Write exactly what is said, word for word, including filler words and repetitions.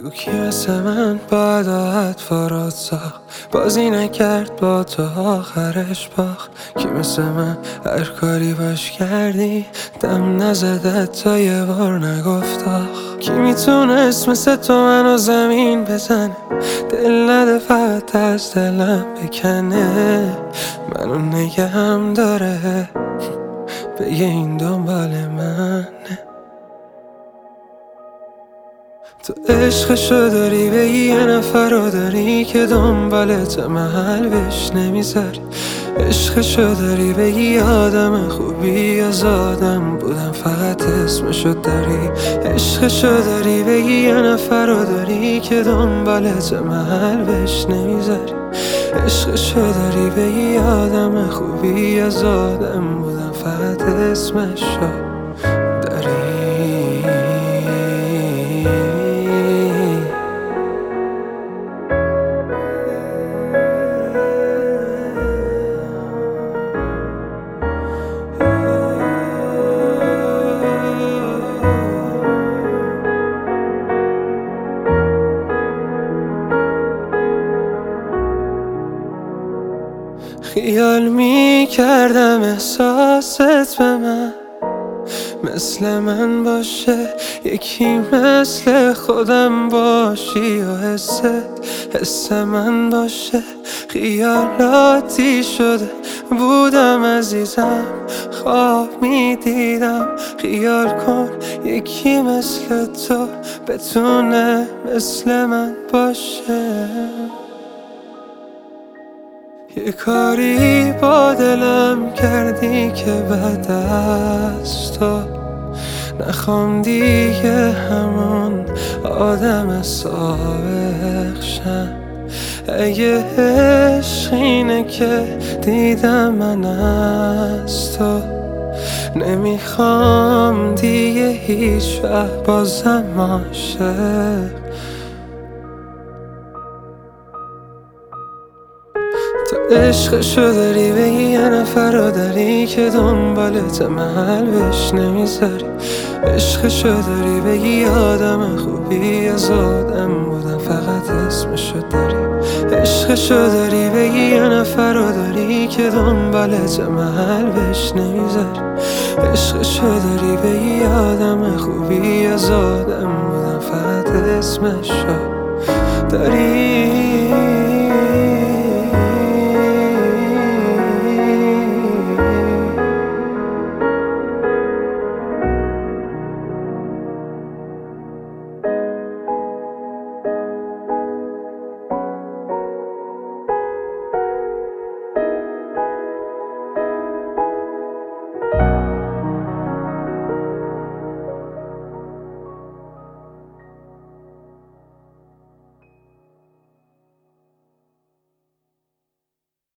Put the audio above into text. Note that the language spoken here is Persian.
بگو کی مثل من باید راحت فاراد ساخت، بازی نکرد با تو آخرش باخت. کی مثل من هر کاری باش کردی دم نزده تا یه بار نگفت آخ. کی میتونست مثل تو منو زمین بزنه، دل نده فقط از دلم بکنه، منو نگهم داره بگه این دنبال منه. تو عشقشو داری بگی یه نفر رو داری که دنبالت محل بهش نمیذاری. عشقشو داری بگی آدم خوبی از آدم بودم فقط اسمشو داری. عشقشو داری بگی یه نفر رو داری که دنبالت محل بهش نمیذاری. عشقشو داری بگی آدم خوبی از آدم بودم فقط اسمشو داری. خیال می کردم احساست به من مثل من باشه، یکی مثل خودم باشی و حست حس من باشه. خیالاتی شده بودم عزیزم، خواب می دیدم خیال کن یکی مثل تو بتونه مثل من باشه. یه کاری با دلم کردی که بعد از تو نخوام دیگه همون آدم سابق شم. اگه عشق اینه که دیدم من از تو، نمیخوام دیگه هیچ وقت بازم عاشق. تو عشقشو داری بگی یه نفر رو داری که دنبالت محل بهش نمیذاری. عشقشو داری بگی آدم خوبی از آدم بودم فقط اسمشو داری. عشقشو داری بگی یه نفر رو داری که دنبالت محل بهش نمیذاری. عشقشو داری بگی آدم خوبی از آدم بودم فقط اسمشو داری.